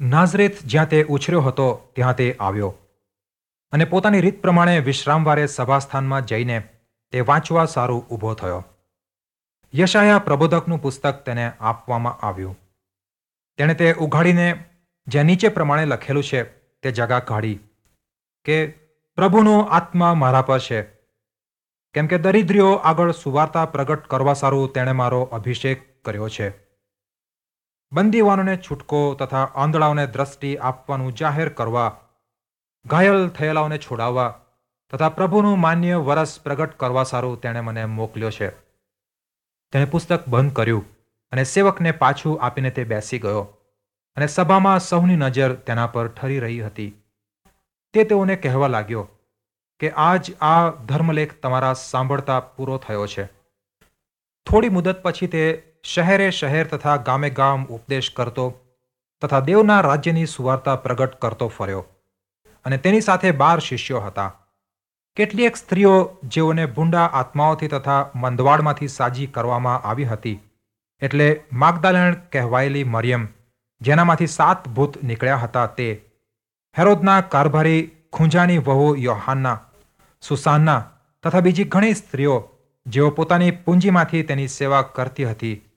નાઝરેથ જ્યાં તે ઉછર્યો હતો ત્યાં તે આવ્યો અને પોતાની રીત પ્રમાણે વિશ્રામવારે સભાસ્થાનમાં જઈને તે વાંચવા સારું ઊભો થયો. યશાયા પ્રબોધકનું પુસ્તક તેને આપવામાં આવ્યું. તેણે તે ઉઘાડીને જ્યાં નીચે પ્રમાણે લખેલું છે તે જગા કાઢી કે પ્રભુનો આત્મા મારા પર છે, કેમ કે દરિદ્રીઓ આગળ સુવાર્તા પ્રગટ કરવા સારું તેણે મારો અભિષેક કર્યો છે. બંદીવાનોને છૂટકો તથા આંધળાઓને દ્રષ્ટિ આપવાનું જાહેર કરવા, ઘાયલ થયેલાઓને છોડાવવા તથા પ્રભુનું માન્ય વરસ પ્રગટ કરવા સારું તેણે મને મોકલ્યો છે. તેણે પુસ્તક બંધ કર્યું અને સેવકને પાછું આપીને તે બેસી ગયો અને સભામાં સૌની નજર તેના પર ઠરી રહી હતી. તે તેઓને કહેવા લાગ્યો કે આજ આ ધર્મલેખ તમારા સાંભળતા પૂરો થયો છે. થોડી મુદત પછી તે શહેરે શહેર તથા ગામે ગામ ઉપદેશ કરતો તથા દેવના રાજ્યની સુવાર્તા પ્રગટ કરતો ફર્યો અને તેની સાથે 12 શિષ્યો હતા. કેટલીક સ્ત્રીઓ જેઓને ભૂંડા આત્માઓથી તથા મંદવાડમાંથી સાજી કરવામાં આવી હતી, એટલે માગદાલેણ કહેવાયેલી મરિયમ, જેનામાંથી 7 ભૂત નીકળ્યા હતા, તે હેરોદના કારભારી ખૂંજાની વહુ યોહાન્ના, સુસાન્ના તથા બીજી ઘણી સ્ત્રીઓ જેઓ પોતાની પૂંજીમાંથી તેની સેવા કરતી હતી,